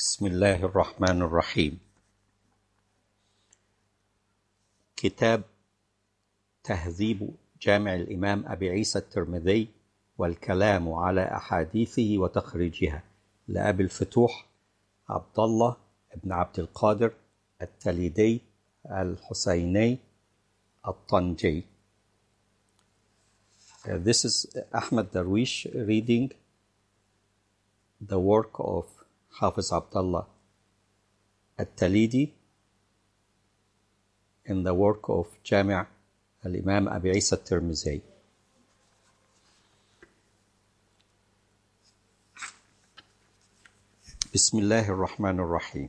بسم الله الرحمن الرحيم. كتاب تهذيب جامع الإمام أبي عيسى الترمذي والكلام على أحاديثه وتخريجها لأبي الفتوح عبد الله بن عبد القادر التليدي الحسيني الطنجي. This is Ahmed Darwish reading the work of Hafiz Abdullah At-Talidi in the work of Jami' al-Imam Abi Isa At-Tirmidhi. بسم الله الرحمن الرحيم.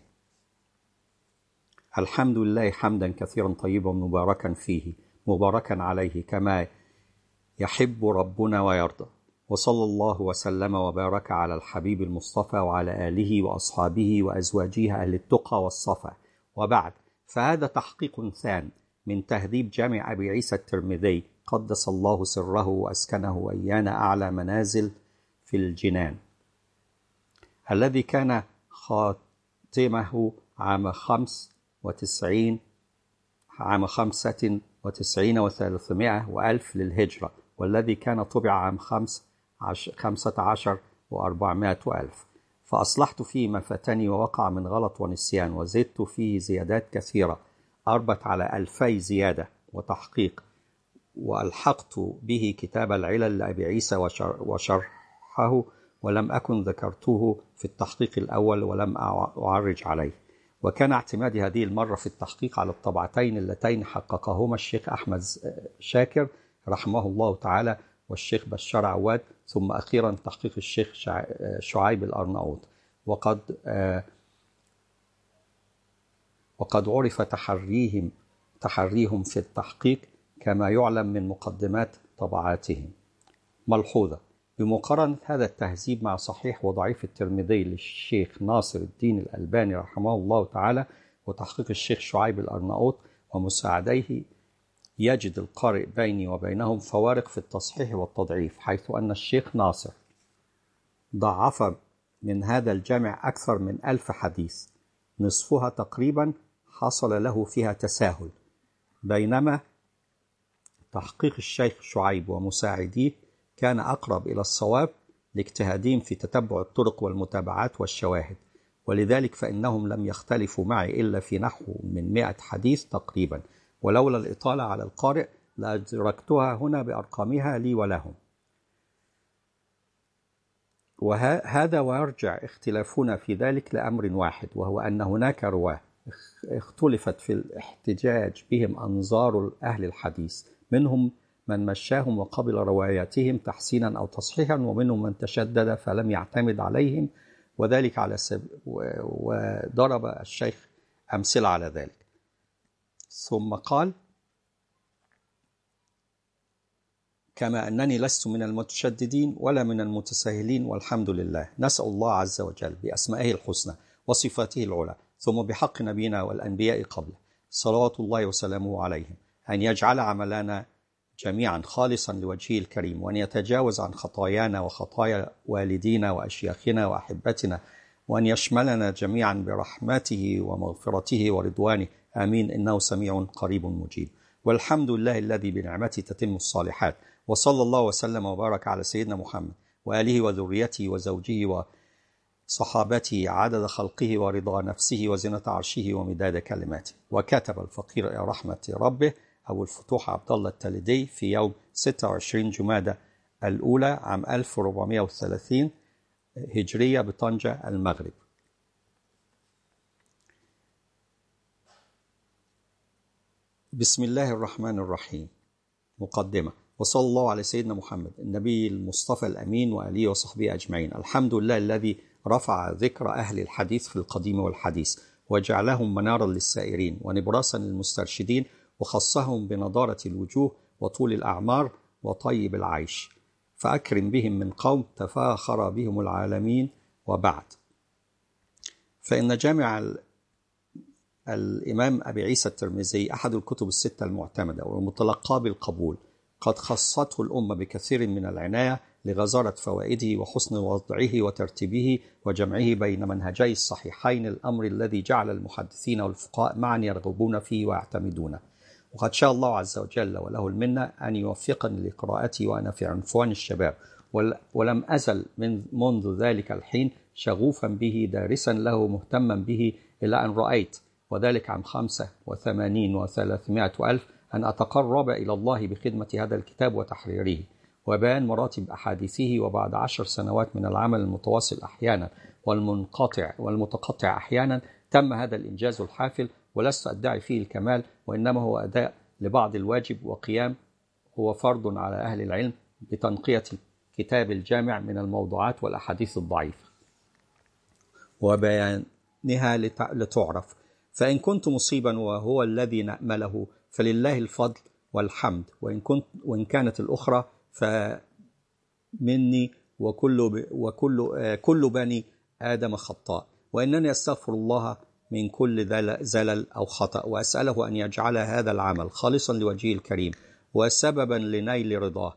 الحمد لله حمدا كثيرا طيبا مباركا فيه مباركا عليه كما يحب ربنا ويرضى، وصلى الله وسلم وبارك على الحبيب المصطفى وعلى آله وأصحابه وأزواجه أهل التقى والصفا، وبعد، فهذا تحقيق ثان من تهذيب جامع أبي عيسى الترمذي قدس الله سره وأسكنه وإيانا أعلى منازل في الجنان، الذي كان خاتمه عام 95 و300 وألف للهجرة، والذي كان طبع عام 15 و400 ألف، فأصلحت فيه ما فاتني ووقع من غلط ونسيان، وزدت فيه زيادات كثيرة أربت على 2000 زيادة وتحقيق، وألحقت به كتاب العلل لأبي عيسى وشرحه، ولم أكن ذكرته في التحقيق الأول ولم أعرج عليه. وكان اعتمادي هذه المرة في التحقيق على الطبعتين اللتين حققهما الشيخ أحمد شاكر رحمه الله تعالى والشيخ بشار عواد، ثم أخيرا تحقيق الشيخ شعيب الأرناؤوط، وقد عرف تحريهم في التحقيق كما يعلم من مقدمات طبعاتهم. ملحوظة: بمقارنة هذا التهذيب مع صحيح وضعيف الترمذي للشيخ ناصر الدين الألباني رحمه الله تعالى وتحقيق الشيخ شعيب الأرناؤوط ومساعديه، يجد القارئ بيني وبينهم فوارق في التصحيح والتضعيف، حيث أن الشيخ ناصر ضعف من هذا الجامع أكثر من 1000 حديث، نصفها تقريبا حصل له فيها تساهل، بينما تحقيق الشيخ شعيب ومساعديه كان أقرب إلى الصواب لاجتهادهم في تتبع الطرق والمتابعات والشواهد، ولذلك فإنهم لم يختلفوا معي إلا في نحو من 100 حديث تقريبا، ولولا الإطالة على القارئ لأدركتها هنا بأرقامها لي ولهم. وهذا ويرجع اختلافنا في ذلك لأمر واحد، وهو أن هناك رواه اختلفت في الاحتجاج بهم أنظار أهل الحديث، منهم من مشاهم وقبل رواياتهم تحسينا أو تصحيحا، ومنهم من تشدد فلم يعتمد عليهم، وذلك على وضرب الشيخ أمثلة على ذلك. ثم قال: كما أنني لست من المتشددين ولا من المتساهلين، والحمد لله، نسأل الله عز وجل بأسمائه الحسنى وصفاته العلى، ثم بحق نبينا والأنبياء قبله صلوات الله وسلامه عليهم، أن يجعل عملنا جميعا خالصا لوجهه الكريم، وأن يتجاوز عن خطايانا وخطايا والدينا وأشياخنا وأحبتنا، وأن يشملنا جميعا برحمته ومغفرته ورضوانه، آمين، إنه سميع قريب مجيب. والحمد لله الذي بنعمته تتم الصالحات، وصلى الله وسلم وبارك على سيدنا محمد وآله وذريته وزوجه وصحابته عدد خلقه ورضا نفسه وزنة عرشه ومداد كلماته. وكتب الفقير إلى رحمة ربه أبو الفتوح عبد الله التليدي في يوم 26 جمادى الأولى عام 1430 هجرية بطنجة المغرب. بسم الله الرحمن الرحيم. مقدمة: وصلى الله على سيدنا محمد النبي المصطفى الأمين وآله وصحبه أجمعين. الحمد لله الذي رفع ذكر أهل الحديث في القديم والحديث، وجعلهم منارا للسائرين ونبراسا للمسترشدين، وخصهم بنضارة الوجوه وطول الأعمار وطيب العيش، فأكرم بهم من قوم تفاخر بهم العالمين. وبعد، فإن جامع الإمام أبي عيسى الترمذي أحد الكتب الستة المعتمدة والمتلقى بالقبول، قد خصته الأمة بكثير من العناية لغزارة فوائده وحسن وضعه وترتيبه وجمعه بين منهجي الصحيحين، الأمر الذي جعل المحدثين والفقهاء معا يرغبون فيه ويعتمدونه. وقد شاء الله عز وجل وله المنة أن يوفقني لقراءته وأنا في عنفوان الشباب، ولم أزل منذ ذلك الحين شغوفا به، دارسا له، مهتما به، إلى أن رأيت، وذلك عام 85 و300 ألف، أن أتقرب إلى الله بخدمة هذا الكتاب وتحريره وبيان مراتب أحاديثه. وبعد 10 سنوات من العمل المتواصل أحيانا والمتقطع أحيانا، تم هذا الإنجاز الحافل، ولست أدعي فيه الكمال، وإنما هو أداء لبعض الواجب، وقيام هو فرض على أهل العلم بتنقية الكتاب الجامع من الموضوعات والأحاديث الضعيفة وبيانها لتعرف. فإن كنت مصيبا وهو الذي نأمله فلله الفضل والحمد، وإن كانت الأخرى فمني وكل بني آدم خطاء، وإنني أستغفر الله من كل زلل أو خطأ، وأسأله أن يجعل هذا العمل خالصا لوجهه الكريم وسببا لنيل رضاه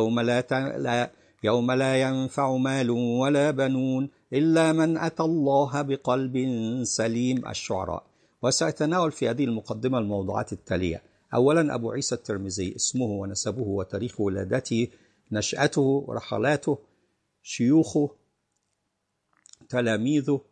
يوم لا ينفع مال ولا بنون إلا من أتى الله بقلب سليم. الشعراء. وسأتناول في هذه المقدمة الموضوعات التالية: أولا، أبو عيسى الترمذي، اسمه ونسبه وتاريخ ولادته، نشأته، رحلاته، شيوخه، تلاميذه،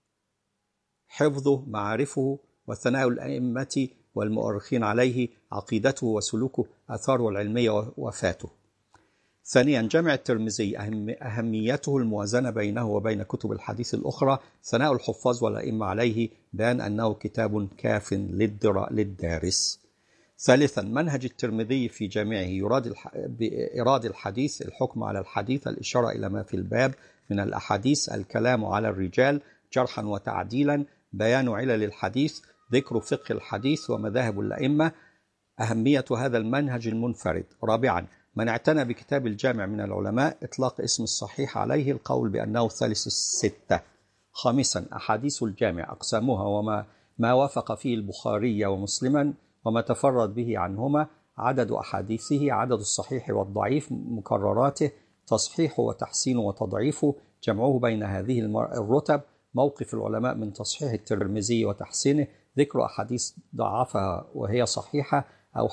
حفظه، معارفه، وثناء الأئمة والمؤرخين عليه، عقيدته وسلوكه، آثاره العلمية، ووفاته. ثانيا، جامع الترمذي، أهميته، الموازنة بينه وبين كتب الحديث الأخرى، ثناء الحفاظ والأئمة عليه، بيان أنه كتاب كاف للدارس. ثالثا، منهج الترمذي في جامعه، بإيراد الحديث، الحكم على الحديث، الإشارة إلى ما في الباب من الأحاديث، الكلام على الرجال جرحا وتعديلا، بيان علل الحديث، ذكر فقه الحديث ومذاهب الأئمة، أهمية هذا المنهج المنفرد. رابعا، من اعتنى بكتاب الجامع من العلماء، إطلاق اسم الصحيح عليه، القول بأنه ثالث الستة. خامسا، أحاديث الجامع، أقسامها وما وافق فيه البخاري ومسلما وما تفرد به عنهما، عدد أحاديثه، عدد الصحيح والضعيف، مكرراته، تصحيحه وتحسينه وتضعيفه، جمعه بين هذه الرتب، موقف العلماء من تصحيح الترمذي وتحسينه، ذكر أحاديث ضعفها وهي صحيحة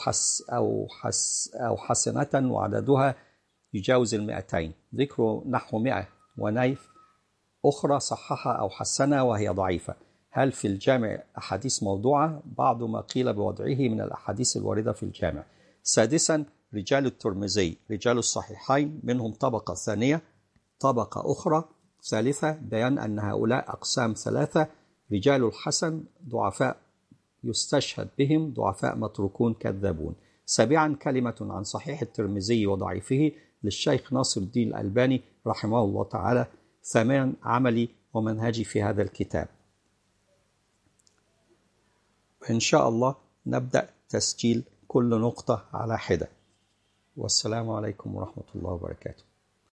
أو حسنة وعددها يجاوز 200، ذكر نحو 100 ونيف أخرى صححها أو حسنها وهي ضعيفة. هل في الجامع أحاديث موضوعة؟ بعض ما قيل بوضعه من الأحاديث الواردة في الجامع. سادسا، رجال الترمذي، رجال الصحيحين، منهم طبقة ثانية، طبقة أخرى ثالثة، بيان أن هؤلاء أقسام ثلاثة: رجال الحسن، ضعفاء يستشهد بهم، ضعفاء متروكون كذابون. سابعا، كلمة عن صحيح الترمذي وضعيفه للشيخ ناصر الدين الألباني رحمه الله تعالى. ثامنا، عملي ومنهجي في هذا الكتاب. إن شاء الله نبدأ تسجيل كل نقطة على حدة. والسلام عليكم ورحمة الله وبركاته.